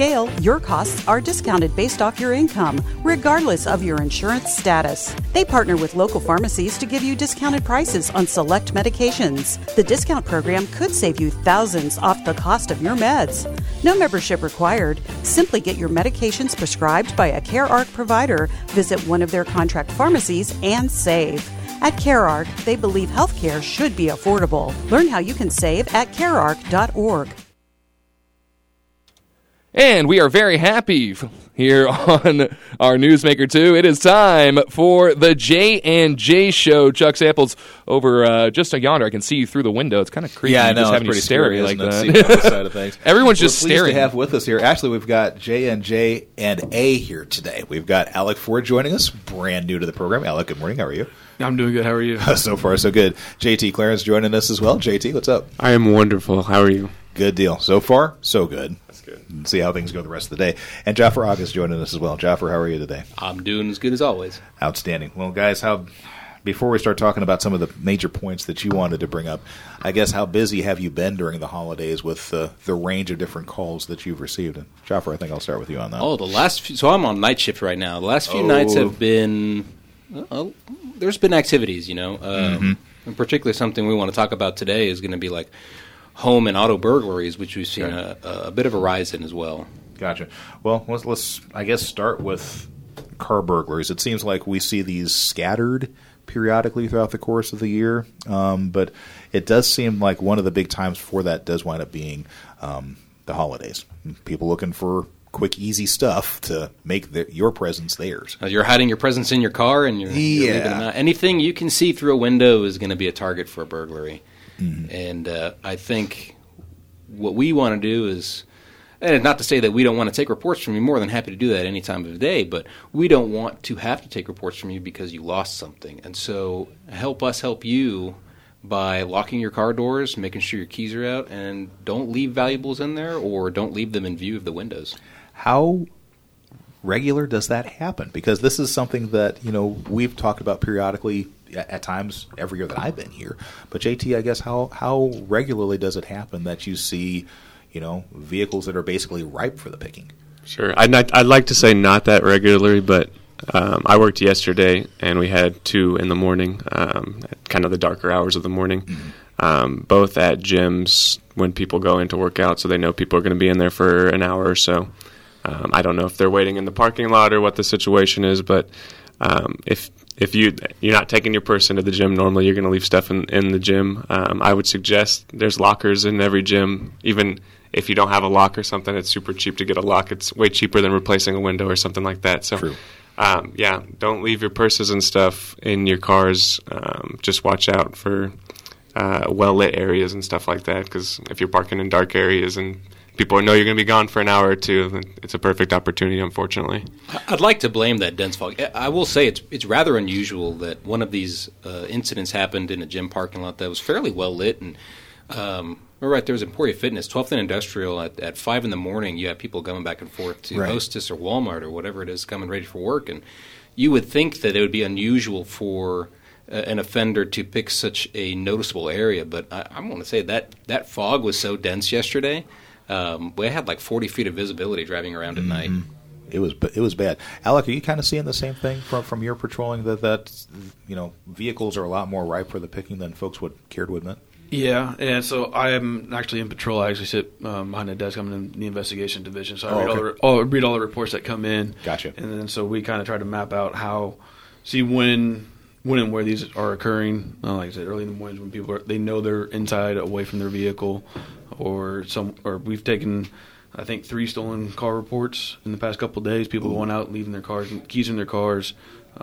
scale, your costs are discounted based off your income, regardless of your insurance status. They partner with local pharmacies to give you discounted prices on select medications. The discount program could save you thousands off the cost of your meds. No membership required. Simply get your medications prescribed by a CareArc provider, visit one of their contract pharmacies, and save. At CareArc, they believe healthcare should be affordable. Learn how you can save at carearc.org. And we are very happy here on our Newsmaker 2. It is time for the J&J Show. Chuck Samples over just yonder. I can see you through the window. It's kind of creepy. Yeah, I know. Just having it's you stare at me like that. See the other side of things. Everyone's just We're pleased staring. to have with us here. Actually, we've got J&J and A here today. We've got Alec Ford joining us, brand new to the program. Alec, good morning. How are you? I'm doing good. How are you? So far, so good. JT Clarence joining us as well. JT, what's up? I am wonderful. How are you? Good deal. So far, so good. That's good. And see how things go the rest of the day. And Jaffer August joining us as well. Jaffer, how are you today? I'm doing as good as always. Outstanding. Well, guys, before we start talking about some of the major points that you wanted to bring up, I guess how busy have you been during the holidays with the range of different calls that you've received? And Jaffer, I think I'll start with you on that. Oh, so I'm on night shift right now. The last few nights have been, there's been activities, and particularly something we want to talk about today is going to be like home and auto burglaries, which we've seen a bit of a rise in as well. Gotcha. Well, let's I guess start with car burglaries. It seems like we see these scattered periodically throughout the course of the year, but it does seem like one of the big times for that does wind up being the holidays. People looking for quick, easy stuff to make your presents theirs. You're hiding your presents in your car, and you're leaving them out. Anything you can see through a window is going to be a target for a burglary. Mm-hmm. And I think what we want to do is, and not to say that we don't want to take reports from you, more than happy to do that any time of the day, but we don't want to have to take reports from you because you lost something. And so help us help you by locking your car doors, making sure your keys are out, and don't leave valuables in there or don't leave them in view of the windows. How regular does that happen? Because this is something that, we've talked about periodically at times every year that I've been here. But JT, I guess how regularly does it happen that you see, vehicles that are basically ripe for the picking? Sure. I'd like to say not that regularly, but I worked yesterday and we had 2 in the morning, kind of the darker hours of the morning, both at gyms when people go in to work out, so they know people are going to be in there for an hour or so. I don't know if they're waiting in the parking lot or what the situation is, but if you're not taking your purse into the gym, normally you're going to leave stuff in the gym. I would suggest there's lockers in every gym. Even if you don't have a lock or something, it's super cheap to get a lock. It's way cheaper than replacing a window or something like that. So, true. Don't leave your purses and stuff in your cars. Just watch out for well-lit areas and stuff like that, because if you're parking in dark areas and people know you're going to be gone for an hour or two, then it's a perfect opportunity, unfortunately. I'd like to blame that dense fog. I will say it's rather unusual that one of these incidents happened in a gym parking lot that was fairly well lit. And we're right, there was Emporia Fitness, 12th and Industrial. At 5 in the morning, you have people coming back and forth to Hostess or Walmart or whatever it is, coming ready for work. And you would think that it would be unusual for an offender to pick such a noticeable area. But I want to say that fog was so dense yesterday. We had like 40 feet of visibility driving around at night. It was bad. Alec, are you kind of seeing the same thing from your patrolling that vehicles are a lot more ripe for the picking than folks would care to admit? Yeah, and so I am actually in patrol. I actually sit behind the desk. I'm in the investigation division, so I read all the reports that come in. Gotcha. And then so we kind of try to map out when and where these are occurring. Like I said, early in the mornings when people they know they're inside, away from their vehicle, or we've taken, I think, 3 stolen car reports in the past couple of days. People going out, leaving their cars, keys in their cars,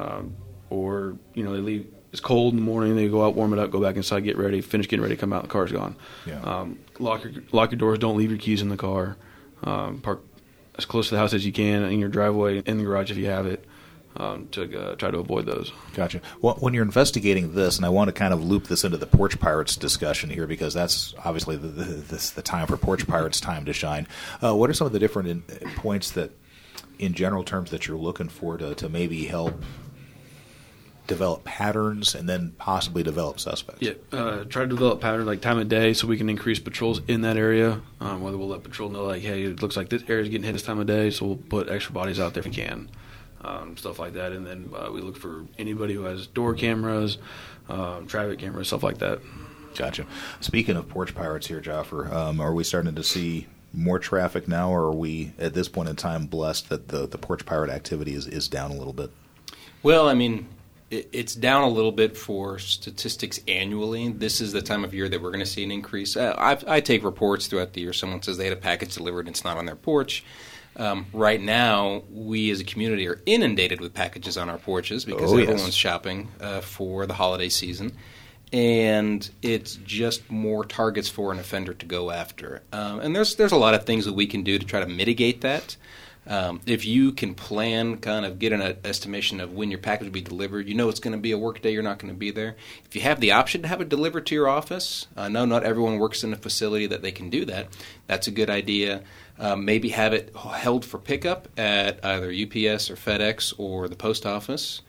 or they leave. It's cold in the morning. They go out, warm it up, go back inside, get ready, finish getting ready, come out, the car's gone. Yeah. Lock your doors. Don't leave your keys in the car. Park as close to the house as you can, in your driveway, in the garage if you have it, to try to avoid those. Gotcha. Well, when you're investigating this, and I want to kind of loop this into the Porch Pirates discussion here, because that's obviously the time for Porch Pirates' time to shine. What are some of the different points that, in general terms, that you're looking for to maybe help develop patterns and then possibly develop suspects? Yeah, try to develop pattern like time of day so we can increase patrols in that area. Whether we'll let patrol know like, hey, it looks like this area is getting hit this time of day, so we'll put extra bodies out there if we can, stuff like that. And then we look for anybody who has door cameras, traffic cameras, stuff like that. Gotcha. Speaking of porch pirates here, Joffer, are we starting to see more traffic now, or are we at this point in time blessed that the porch pirate activity is down a little bit? Well, I mean, it's down a little bit for statistics annually. This is the time of year that we're going to see an increase. I take reports throughout the year. Someone says they had a package delivered and it's not on their porch. Right now, we as a community are inundated with packages on our porches because everyone's shopping for the holiday season. And it's just more targets for an offender to go after. And there's a lot of things that we can do to try to mitigate that. If you can plan, kind of get an estimation of when your package will be delivered, you know it's going to be a work day, you're not going to be there. If you have the option to have it delivered to your office, I know not everyone works in a facility that they can do that. That's a good idea. Maybe have it held for pickup at either UPS or FedEx or the post office.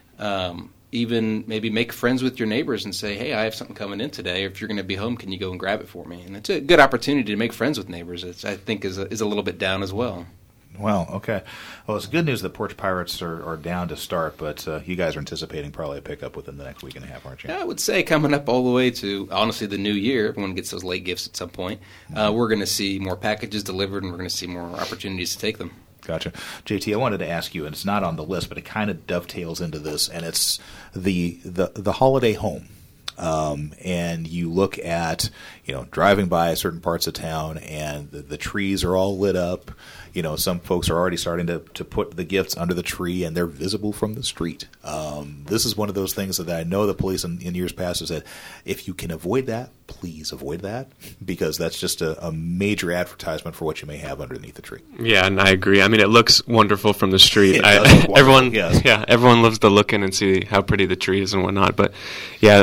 Even maybe make friends with your neighbors and say, hey, I have something coming in today. If you're going to be home, can you go and grab it for me? And it's a good opportunity to make friends with neighbors. I think is a little bit down as well. Well, okay. Well, it's good news that porch pirates are down to start, but you guys are anticipating probably a pickup within the next week and a half, aren't you? I would say coming up all the way to, honestly, the new year, everyone gets those late gifts at some point, we're going to see more packages delivered and we're going to see more opportunities to take them. Gotcha. JT, I wanted to ask you, and it's not on the list, but it kind of dovetails into this, and it's the holiday home. And you look at, driving by certain parts of town, and the trees are all lit up. Some folks are already starting to put the gifts under the tree, and they're visible from the street. This is one of those things that I know the police in years past have said, if you can avoid that, please avoid that, because that's just a major advertisement for what you may have underneath the tree. Yeah, and I agree. I mean, it looks wonderful from the street. Everyone loves to look in and see how pretty the tree is and whatnot. But yeah,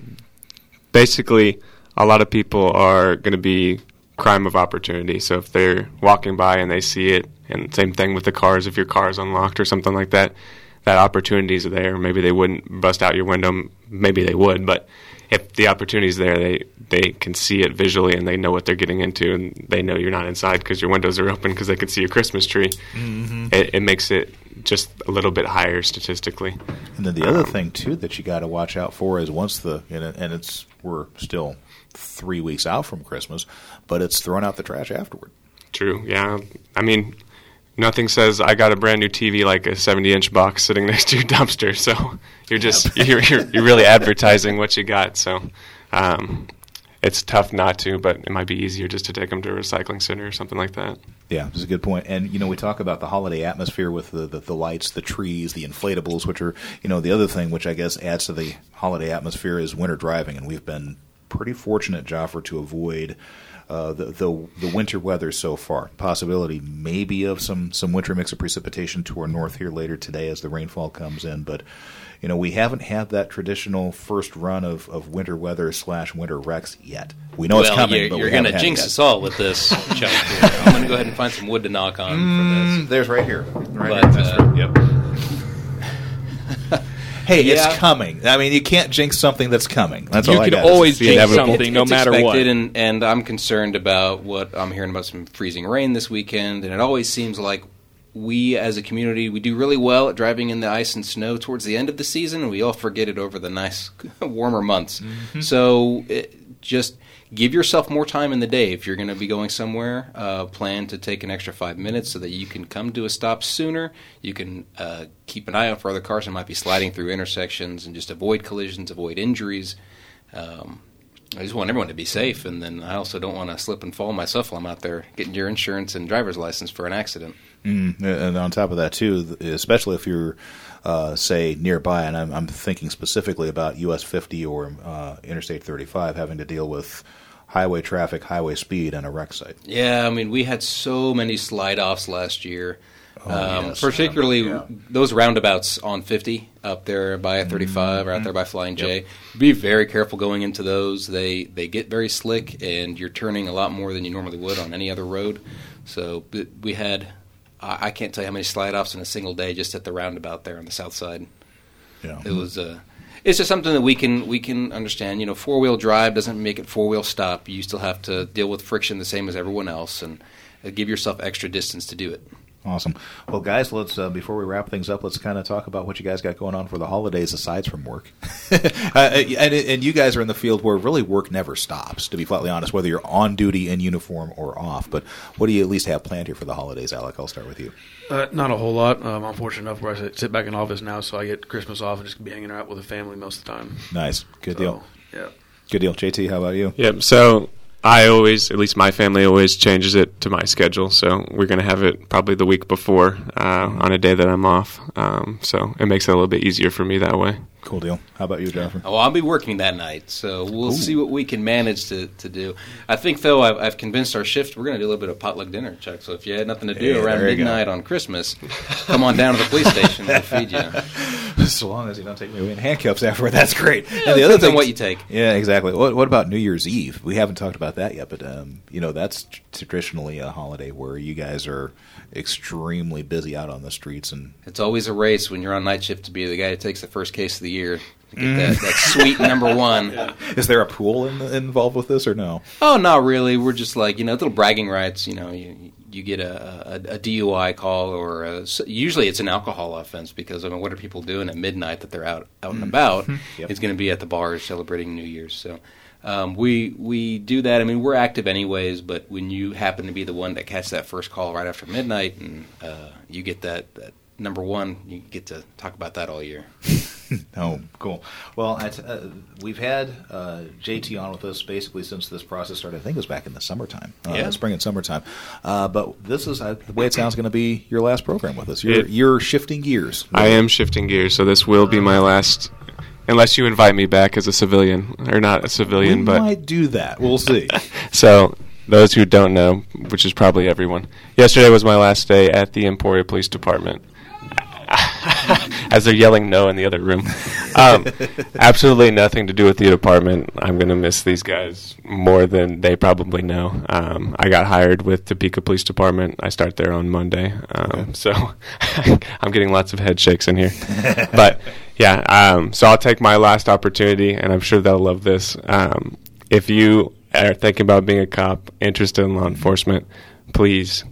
basically, a lot of people are going to be crime of opportunity. So if they're walking by and they see it, and same thing with the cars, if your car is unlocked or something like that, that opportunity is there. Maybe they wouldn't bust out your window. Maybe they would, but if the opportunity is there, they can see it visually and they know what they're getting into, and they know you're not inside because your windows are open because they can see your Christmas tree. Mm-hmm. It makes it just a little bit higher statistically. And then the other thing too that you got to watch out for is we're still 3 weeks out from Christmas, but it's throwing out the trash afterward. True. Yeah. I mean, nothing says I got a brand new TV like a 70-inch box sitting next to your dumpster. So you're really advertising what you got. So it's tough not to, but it might be easier just to take them to a recycling center or something like that. Yeah, that's a good point. And, we talk about the holiday atmosphere with the lights, the trees, the inflatables, which are, the other thing which I guess adds to the holiday atmosphere is winter driving. And we've been pretty fortunate, Joffer, to avoid the winter weather so far. Possibility maybe of some winter mix of precipitation to our north here later today as the rainfall comes in. But, we haven't had that traditional first run of winter weather / winter wrecks yet. We know it's coming, but you're going to jinx us all with this, Chuck. I'm going to go ahead and find some wood to knock on for this. There's right here. That's right. Yep. Hey, it's coming. I mean, you can't jinx something that's coming. That's all I got. You can always jinx something no matter what. And I'm concerned about what I'm hearing about some freezing rain this weekend, and it always seems like we as a community, we do really well at driving in the ice and snow towards the end of the season, and we all forget it over the nice, warmer months. Mm-hmm. So just give yourself more time in the day. If you're going to be going somewhere, plan to take an extra 5 minutes so that you can come to a stop sooner. You can keep an eye out for other cars that might be sliding through intersections and just avoid collisions, avoid injuries. I just want everyone to be safe, and then I also don't want to slip and fall myself while I'm out there getting your insurance and driver's license for an accident. And on top of that, too, especially if you're, say, nearby, and I'm thinking specifically about US 50 or Interstate 35 having to deal with highway traffic, highway speed, and a wreck site. Yeah, I mean, we had so many slide-offs last year. Particularly those roundabouts on 50 up there by 35 or out there by Flying J. Be very careful going into those. They get very slick, and you're turning a lot more than you normally would on any other road. So we had, I can't tell you how many slide-offs in a single day just at the roundabout there on the south side. Yeah. It was it's just something that we can understand. 4-wheel drive doesn't make it 4-wheel stop. You still have to deal with friction the same as everyone else, and give yourself extra distance to do it. Awesome. Well, guys, let's before we wrap things up, let's kind of talk about what you guys got going on for the holidays aside from work. And you guys are in the field where really work never stops, to be flatly honest, whether you're on duty in uniform or off. But what do you at least have planned here for the holidays, Alec? I'll start with you. Not a whole lot. I'm fortunate enough where I sit back in office now, so I get Christmas off and just be hanging out with the family most of the time. Nice. Good deal. Yeah. Good deal. JT, how about you? Yep. So I always, at least my family always changes it to my schedule. So we're going to have it probably the week before on a day that I'm off. So it makes it a little bit easier for me that way. Cool deal. How about you, Jennifer? Oh, I'll be working that night, so we'll see what we can manage to do. I think, though, I've convinced our shift we're going to do a little bit of potluck dinner, Chuck. So if you had nothing to do around midnight on Christmas, come on down to the police station. We'll feed you. So long as you don't take me away in handcuffs afterward, that's great. Yeah, and the other thing, what you take. Yeah, exactly. What about New Year's Eve? We haven't talked about that yet, but that's traditionally a holiday where you guys are extremely busy out on the streets, and it's always a race when you're on night shift to be the guy who takes the first case of the year. To get that sweet number one. Yeah. Is there a pool involved with this or no? Oh, not really. We're just like, little bragging rights. You get a DUI call, or usually it's an alcohol offense because, what are people doing at midnight that they're out and about? Yep. It's going to be at the bars celebrating New Year's. So we do that. We're active anyways, but when you happen to be the one that catches that first call right after midnight and you get that number one, you get to talk about that all year. Oh, cool. Well, we've had JT on with us basically since this process started. I think it was back in the summertime, spring and summertime. But this is, the way it sounds, going to be your last program with us. You're shifting gears. I am shifting gears, so this will be my last, unless you invite me back as a civilian, or not a civilian, but... We might do that. We'll see. So, those who don't know, which is probably everyone, yesterday was my last day at the Emporia Police Department. As they're yelling no in the other room. Absolutely nothing to do with the department. I'm going to miss these guys more than they probably know. I got hired with Topeka Police Department. I start there on Monday. So I'm getting lots of head shakes in here. But, yeah, so I'll take my last opportunity, and I'm sure they'll love this. If you are thinking about being a cop, interested in law enforcement, please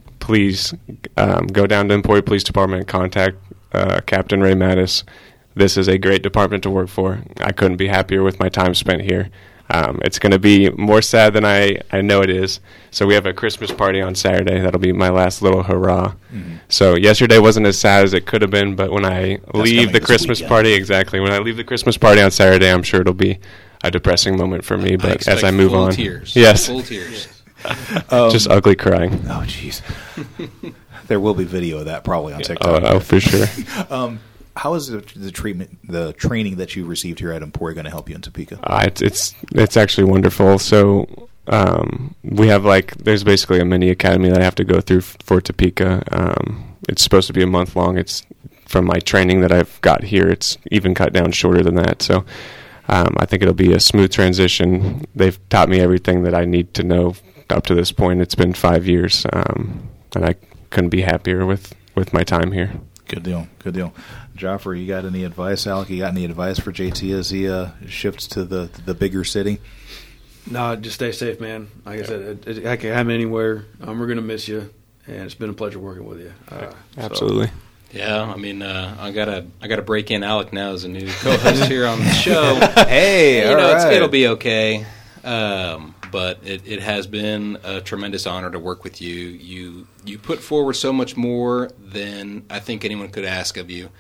go down to Emporia Police Department and contact Captain Ray Mattis. This is a great department to work for. I couldn't be happier with my time spent here. It's going to be more sad than I know it is. So we have a Christmas party on Saturday. That'll be my last little hurrah. Mm-hmm. So yesterday wasn't as sad as it could have been, but when I leave the Christmas party, when I leave the Christmas party on Saturday, I'm sure it'll be a depressing moment for me. But as I move on, tears. Yes, full tears. Just ugly crying. Oh, jeez. There will be video of that probably on TikTok. Oh, for sure. How is the training that you received here at Emporia going to help you in Topeka? It's actually wonderful. So we have there's basically a mini academy that I have to go through for Topeka. It's supposed to be a month long. It's from my training that I've got here. It's even cut down shorter than that. So I think it'll be a smooth transition. They've taught me everything that I need to know up to this point. It's been 5 years, and I couldn't be happier with my time here. Good deal. Joffrey, you got any advice? Alec, you got any advice for JT as he shifts to the bigger city? No, just stay safe, man. Like I said, I can have anywhere. We're going to miss you, and it's been a pleasure working with you. Absolutely. So. Yeah, I gotta break in Alec now as a new co-host here on the show. Hey, right. It'll be okay. But it has been a tremendous honor to work with you. You put forward so much more than I think anyone could ask of you.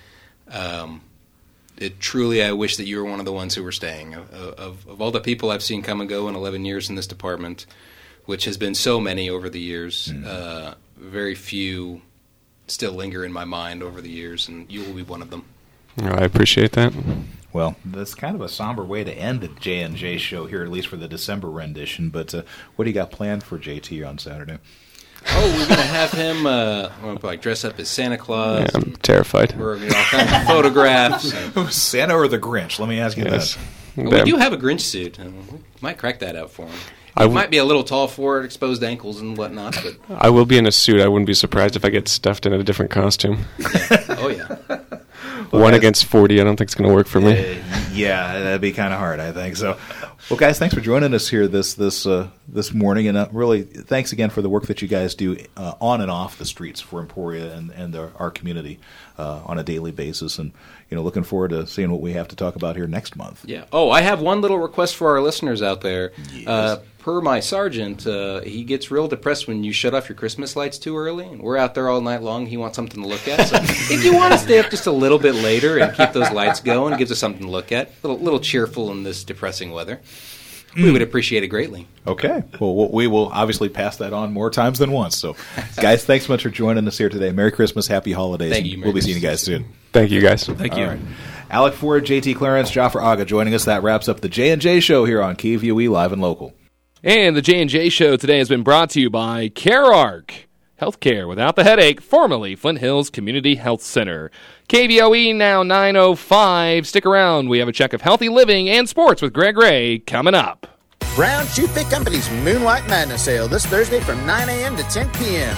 Truly, I wish that you were one of the ones who were staying. Of all the people I've seen come and go in 11 years in this department, which has been so many over the years, very few still linger in my mind over the years, and you will be one of them. I appreciate that. Well, that's kind of a somber way to end the J&J show here, at least for the December rendition. But what do you got planned for JT on Saturday? Oh, we're going to have him dress up as Santa Claus. Yeah, I'm terrified. We're going to all kinds of photographs. Santa or the Grinch? Let me ask you that. Well, we do have a Grinch suit. We might crack that out for him. It might be a little tall for it, exposed ankles and whatnot. But I will be in a suit. I wouldn't be surprised if I get stuffed in a different costume. Yeah. Oh, yeah. Well, 1 guys, against 40, I don't think it's going to work for me. Yeah, that'd be kind of hard, I think. So, well, guys, thanks for joining us here this morning, and really thanks again for the work that you guys do on and off the streets for Emporia and our community on a daily basis. And looking forward to seeing what we have to talk about here next month. Yeah. Oh, I have one little request for our listeners out there. Yes. Per my sergeant, he gets real depressed when you shut off your Christmas lights too early, and we're out there all night long. He wants something to look at. So if you want to stay up just a little bit later and keep those lights going, it gives us something to look at. A little cheerful in this depressing weather. We would appreciate it greatly. Okay. Well, we will obviously pass that on more times than once. So, guys, thanks so much for joining us here today. Merry Christmas, Happy Holidays. Thank you. We'll be seeing you guys soon. Thank you, guys. Thank you. All right. Alec Ford, JT Clarence, Jaffer Aga joining us. That wraps up the J&J Show here on KVOE Live and Local. And the J&J Show today has been brought to you by CareArc, healthcare without the headache, formerly Flint Hills Community Health Center. KVOE now 9:05. Stick around. We have a check of healthy living and sports with Greg Ray coming up. Brown Shoe Fit Company's Moonlight Madness Sale this Thursday from 9 a.m. to 10 p.m.